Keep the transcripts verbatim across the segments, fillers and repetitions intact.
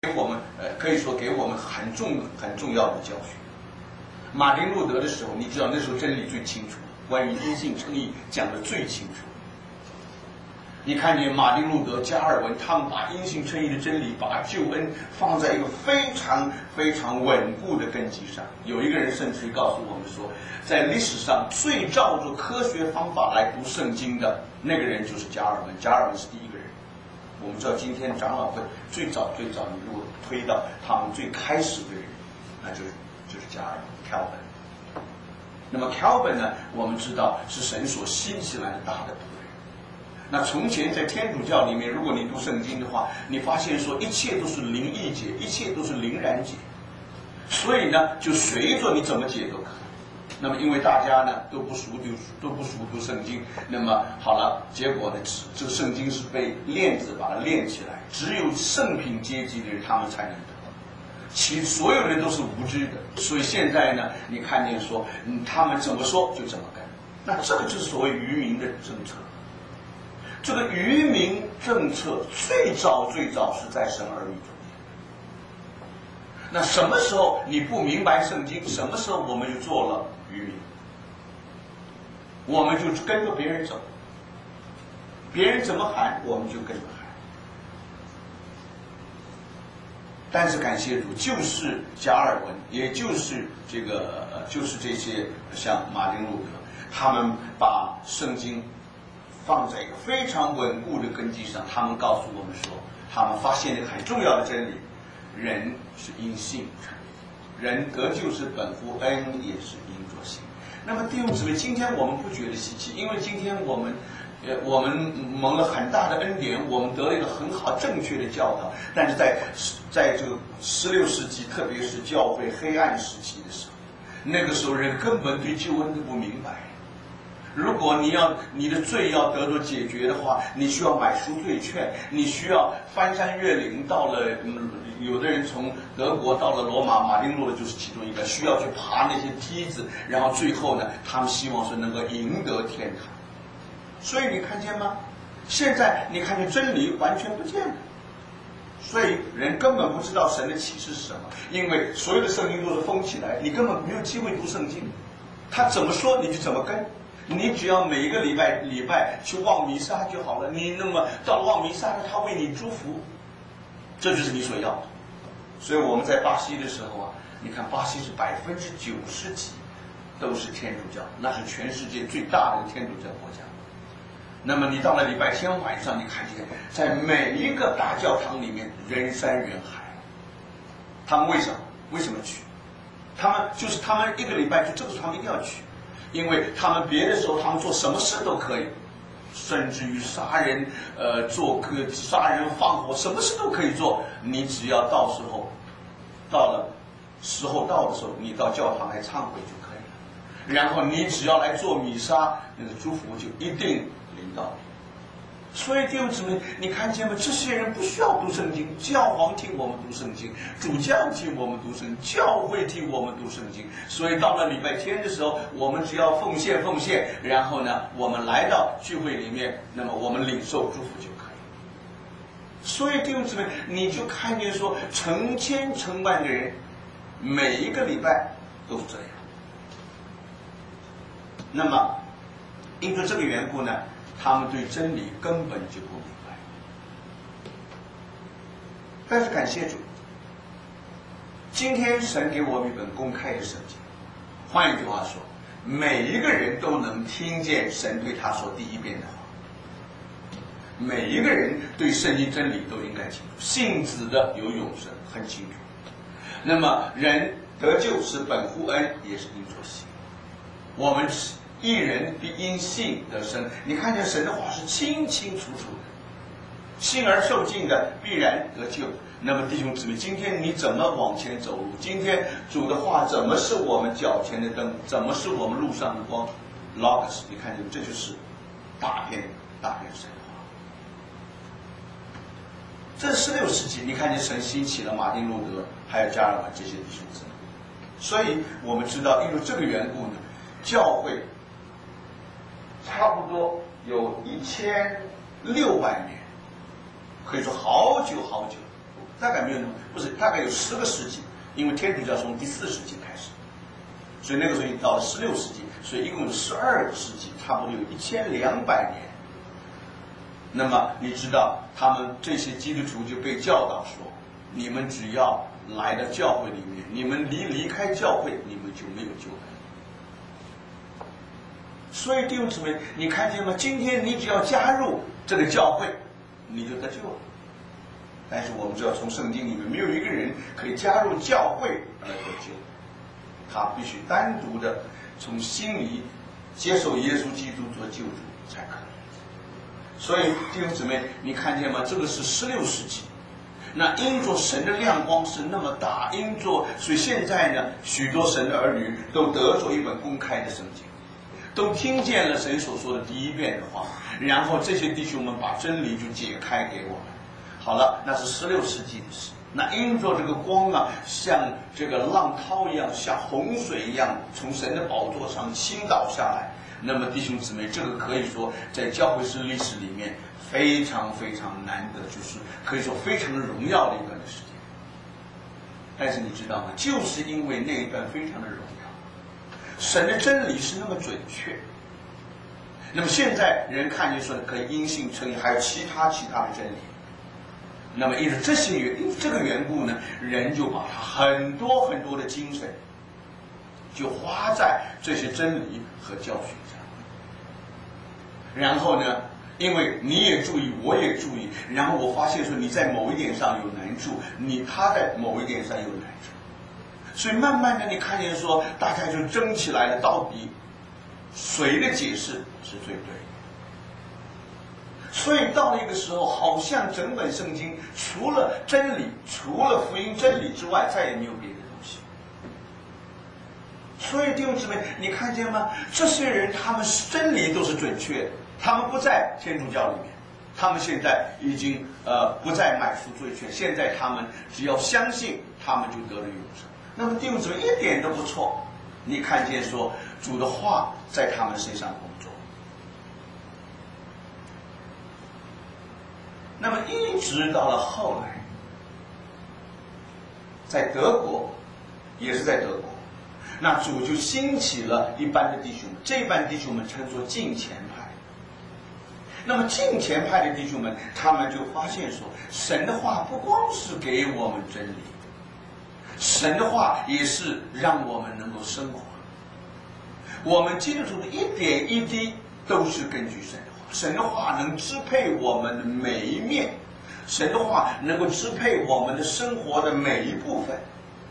给我们呃，可以说给我们很重很重要的教训。马丁路德的时候，你知道那时候真理最清楚，关于因信称义讲的最清楚。你看见马丁路德、加尔文，他们把因信称义的真理，把救恩放在一个非常非常稳固的根基上。有一个人甚至于告诉我们说，在历史上最照着科学方法来读圣经的那个人就是加尔文，加尔文是第一个人。我们知道今天长老会最早最早，你如果推到他们最开始的人，那就是就是加尔文 Calvin。那么 Calvin 呢，我们知道是神所兴起来的大的仆人。那从前在天主教里面，如果你读圣经的话，你发现说一切都是灵意解，一切都是灵然解，所以呢，就随着你怎么解都可以。那么因为大家呢都不熟读都不熟读圣经，那么好了，结果呢，这个圣经是被链子把它链起来，只有圣品阶级的人他们才能得。其所有人都是无知的，所以现在呢，你看见说，嗯，他们怎么说就怎么干。那这个就是所谓愚民的政策。这个愚民政策最早最早是在神儿女中。那什么时候你不明白圣经，什么时候我们就做了愚民，我们就跟着别人走，别人怎么喊我们就跟着喊。但是感谢主，就是加尔文，也就是这个就是这些像马丁路德，他们把圣经放在一个非常稳固的根基上。他们告诉我们说，他们发现了一个很重要的真理，人是因信称义，人得救是本乎恩，也是因着信。那么弟兄姊妹，今天我们不觉得稀奇，因为今天我们呃我们蒙了很大的恩典，我们得了一个很好正确的教导。但是在在这个十六世纪，特别是教会黑暗时期的时候，那个时候人根本对救恩都不明白。如果你要你的罪要得到解决的话，你需要买赎罪券，你需要翻山越岭，到了嗯，有的人从德国到了罗马，马丁路德就是其中一个，需要去爬那些梯子，然后最后呢，他们希望是能够赢得天堂。所以你看见吗？现在你看见真理完全不见了，所以人根本不知道神的启示是什么，因为所有的圣经都是封起来，你根本没有机会读圣经，他怎么说你就怎么跟。你只要每一个礼拜礼拜去望弥撒就好了，你那么到了望弥撒，他为你祝福，这就是你所要的。所以我们在巴西的时候啊，你看巴西是百分之九十几都是天主教，那是全世界最大的天主教国家。那么你到了礼拜天晚上，你看见在每一个大教堂里面人山人海，他们为什么为什么去？他们就是他们一个礼拜就这个时候他们一定要去。因为他们别的时候他们做什么事都可以，甚至于杀人呃做个杀人放火，什么事都可以做。你只要到时候到了时候到的时候，你到教堂来忏悔就可以了，然后你只要来做弥撒，那个祝福就一定临到你。所以弟兄姊妹，你看见吗？这些人不需要读圣经，教皇替我们读圣经，主教替我们读圣经，教会替我们读圣经。所以到了礼拜天的时候，我们只要奉献奉献，然后呢，我们来到聚会里面，那么我们领受祝福就可以。所以弟兄姊妹，你就看见说，成千成万的人，每一个礼拜都是这样。那么，因着这个缘故呢，他们对真理根本就不明白。但是感谢主，今天神给我们一本公开的圣经。换一句话说，每一个人都能听见神对他说第一遍的话。每一个人对圣经真理都应该清楚，信子的有永生，很清楚。那么人得救是本乎恩，也是因着信。我们是一人必因信得生，你看见神的话是清清楚楚的，信而受尽的必然得救。那么弟兄姊妹，今天你怎么往前走路？今天主的话怎么是我们脚前的灯？怎么是我们路上的光 ？Logos， 你看见这就是大片大片神的话。这是十六世纪，你看见神兴起了马丁路德，还有加尔文这些弟兄姊妹。所以我们知道，因为这个缘故呢，教会差不多有一千六百年，可以说好久好久， 大概没有那么不是，大概有十个世纪，因为天主教从第四世纪开始，所以那个时候已经到了十六世纪，所以一共有十二个世纪，差不多有一千两百年。那么你知道，他们这些基督徒就被教导说，你们只要来到教会里面，你们离离开教会，你们就没有救恩。所以弟兄姊妹，你看见吗？今天你只要加入这个教会，你就得救了。但是我们知道，从圣经里面没有一个人可以加入教会而得救，他必须单独的从心里接受耶稣基督做救主才可以。所以弟兄姊妹，你看见吗？这个是十六世纪。那因着神的亮光是那么大，因着所以现在呢，许多神的儿女都得着一本公开的圣经，都听见了神所说的第一遍的话，然后这些弟兄们把真理就解开给我们。好了，那是十六世纪的事。那因着这个光啊，像这个浪涛一样，像洪水一样，从神的宝座上倾倒下来。那么弟兄姊妹，这个可以说在教会史历史里面非常非常难得，就是可以说非常荣耀的一段的时间。但是你知道吗？就是因为那一段非常的荣耀，神的真理是那么准确。那么现在人看见说可以因信称义，还有其他其他的真理。那么因为这些缘，因为这个缘故呢，人就把他很多很多的精神就花在这些真理和教训上。然后呢，因为你也注意，我也注意，然后我发现说你在某一点上有难处，你他在某一点上有难处，所以慢慢的你看见说大家就争起来了，到底谁的解释是最对的？所以到了一个时候，好像整本圣经除了真理，除了福音真理之外，再也没有别的东西。所以弟兄姊妹，你看见吗？这些人他们真理都是准确的，他们不在天主教里面，他们现在已经呃不再买赎罪券，现在他们只要相信，他们就得了永生。那么弟兄姊妹一点都不错，你看见说主的话在他们身上工作。那么一直到了后来，在德国，也是在德国，那主就兴起了一般的弟兄们，这班弟兄们称作敬虔派。那么敬虔派的弟兄们，他们就发现说，神的话不光是给我们真理，神的话也是让我们能够生活。我们基督徒的一点一滴都是根据神的话，神的话能支配我们的每一面，神的话能够支配我们的生活的每一部分。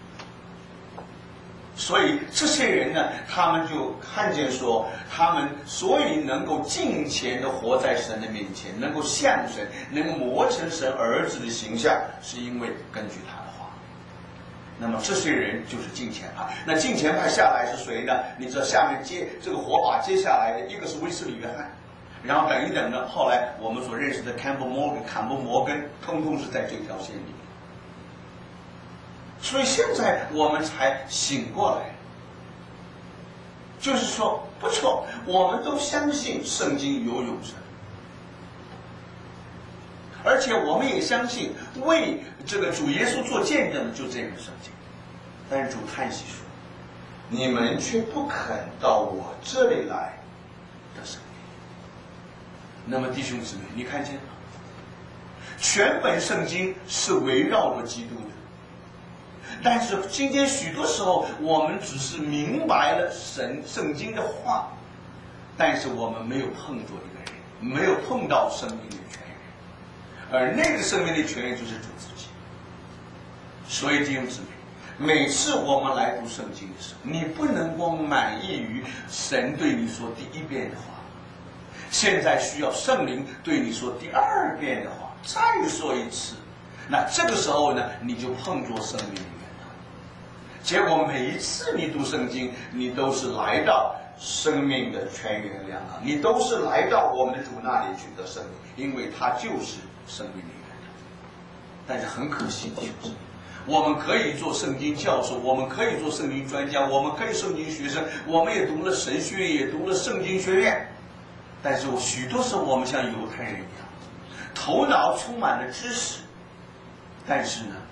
所以这些人呢，他们就看见说，他们所以能够敬虔的活在神的面前，能够像神，能够磨成神儿子的形象，是因为根据他的话。那么这些人就是敬虔派。那敬虔派下来是谁呢？你知道下面接这个火把接下来的一个是威斯理约翰，然后等一等呢，后来我们所认识的坎布摩根、坎布摩根，通通是在这条线里面。所以现在我们才醒过来，就是说不错，我们都相信圣经有永生，而且我们也相信为这个主耶稣做见证的就这本圣经。但是主叹息说，你们却不肯到我这里来的生命。那么弟兄姊妹，你看见吗？全本圣经是围绕着基督的，但是今天许多时候我们只是明白了神圣经的话，但是我们没有碰着一个人，没有碰到生命的泉源，而那个生命的泉源就是主自己。所以弟兄姊妹，每次我们来读圣经的时候，你不能光满意于神对你说第一遍的话，现在需要圣灵对你说第二遍的话，再说一次。那这个时候呢，你就碰着生命的源头。结果每一次你读圣经，你都是来到生命的泉源两岸，你都是来到我们的主那里去得生命，因为他就是生命的源头。但是很可惜的就是，我们可以做圣经教授，我们可以做圣经专家，我们可以圣经学生，我们也读了神学院，也读了圣经学院，但是许多时候我们像犹太人一样，头脑充满了知识，但是呢，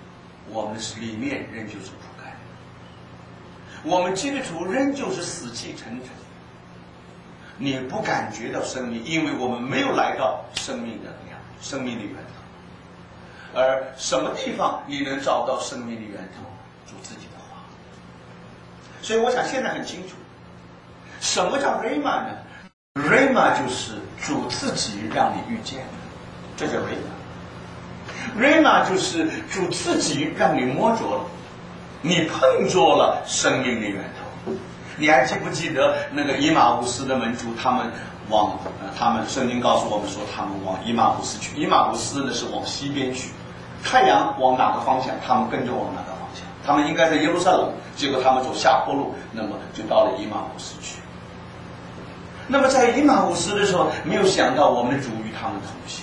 我们的里面仍旧是不甘，我们基督徒仍旧是死气沉沉。你不感觉到生命，因为我们没有来到生命的量、生命的源头。而什么地方你能找到生命的源头？主自己的话。所以我想现在很清楚，什么叫 Rhema 呢 ？Rhema 就是主自己让你遇见，这叫 Rhema。Rhema 就是主自己让你摸着了，你碰着了生命的源头。你还记不记得那个以马忤斯的门徒，他们往呃，他们圣经告诉我们说，他们往以马忤斯去。以马忤斯呢是往西边去，太阳往哪个方向，他们跟着往哪个方向。他们应该在耶路撒冷，结果他们走下坡路，那么就到了以马忤斯去。那么在以马忤斯的时候，没有想到我们的主与他们同行。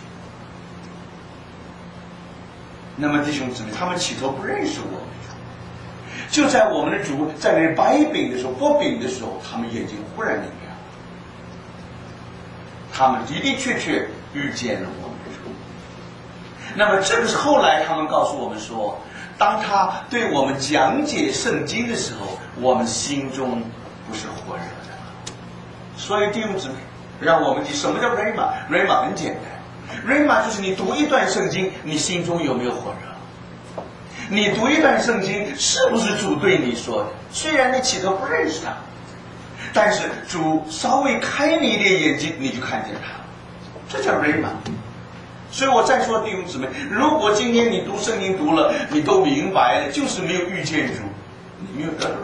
那么弟兄姊妹，他们起头不认识我们。就在我们的主在那摆饼的时候、剥饼的时候，他们眼睛忽然明亮，他们的的确确遇见了我们的主。那么这个是后来他们告诉我们说，当他对我们讲解圣经的时候，我们心中不是火热的。所以弟兄姊妹，让我们记什么叫 Rhema？Rhema 很简单 ，Rhema 就是你读一段圣经，你心中有没有火热？你读一段圣经，是不是主对你说的？虽然你起头不认识他，但是主稍微开你一点眼睛，你就看见他，这叫 Rhema。所以我再说弟兄姊妹，如果今天你读圣经读了，你都明白了，就是没有遇见主，你没有得到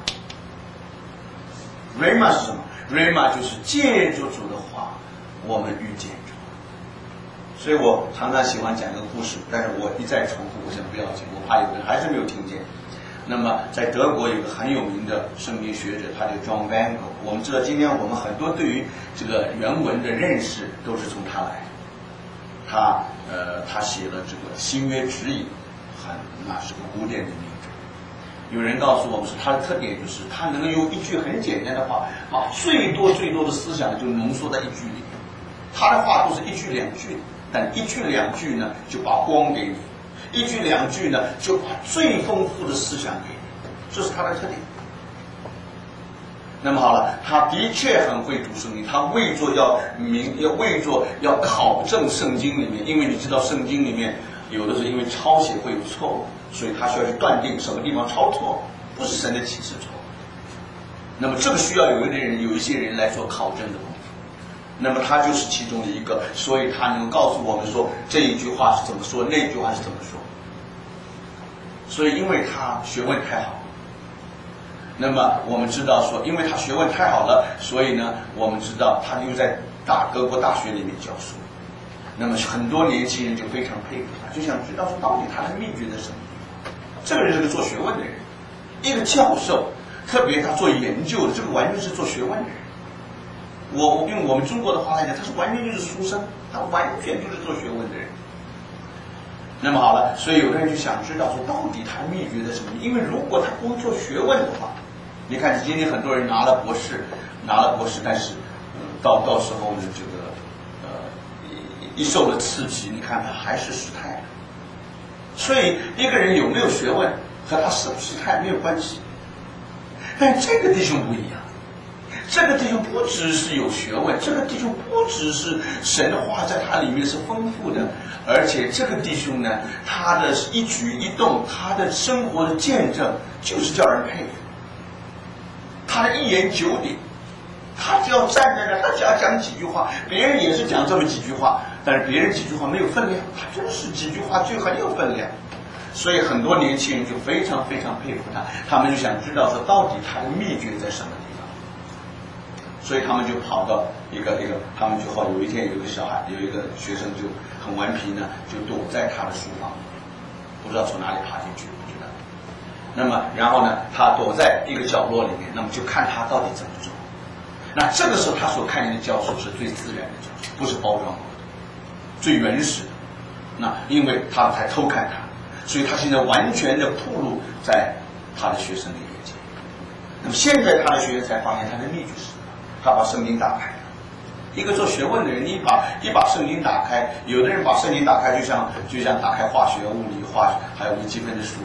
Rhema。Rhema 是什么 ？Rhema 就是借着主的话，我们遇见主。所以我常常喜欢讲一个故事，但是我一再重复，我想不要紧，我怕有人还是没有听见。那么在德国有个很有名的圣经学者，他叫 John Bangor。我们知道，今天我们很多对于这个原文的认识都是从他来的。他呃，他写了这个新约指引，很那是个古典的名著。有人告诉我们说，他的特点就是他能够用一句很简单的话，把最多最多的思想就浓缩在一句里面。他的话都是一句两句的。但一句两句呢，就把光给你；一句两句呢，就把最丰富的思想给你，这是他的特点。那么好了，他的确很会读圣经，他为着要明，要为着要考证圣经里面，因为你知道圣经里面有的时候因为抄写会有错误，所以他需要去断定什么地方抄错，不是神的启示错。那么这个需要有的人，有一些人来做考证的工作。那么他就是其中的一个，所以他能够告诉我们说这一句话是怎么说，那句话是怎么说。所以因为他学问太好，那么我们知道说，因为他学问太好了，所以呢，我们知道他又在大德国大学里面教书。那么很多年轻人就非常佩服他，就想知道说到底他的秘诀在什么地方。这个人是个做学问的人，一个教授，特别他做研究的，这个完全是做学问的人。我用我们中国的话来讲，他是完全就是书生，他完全就是做学问的人。那么好了，所以有的人就想知道说，到底他的秘诀在什么？因为如果他光做学问的话，你看今天很多人拿了博士，拿了博士，但是、呃、到到时候呢，这个呃一受了刺激，你看他还是失态了。所以一个人有没有学问和他是不是失态没有关系，但这个弟兄不一样。这个弟兄不只是有学问，这个弟兄不只是神话在他里面是丰富的，而且这个弟兄呢，他的一举一动，他的生活的见证，就是叫人佩服。他的一言九鼎，他只要站在那，他只要讲几句话，别人也是讲这么几句话，但是别人几句话没有分量，他就是几句话就很有分量。所以很多年轻人就非常非常佩服他，他们就想知道说，到底他的秘诀在什么地方。所以他们就跑到一个一个，他们就好有一天有一个小孩，有一个学生就很顽皮呢，就躲在他的书房，不知道从哪里爬进去，不知道。那么然后呢，他躲在一个角落里面，那么就看他到底怎么做。那这个时候他所看见的教授是最自然的教授，不是包装过的，最原始的。那因为他才偷看他，所以他现在完全的暴露在他的学生的眼前。那么现在他的学生才发现他的秘诀是。他把圣经打开了，一个做学问的人，你把一把圣经打开，有的人把圣经打开，就像就像打开化学、物理、化学还有微积分的书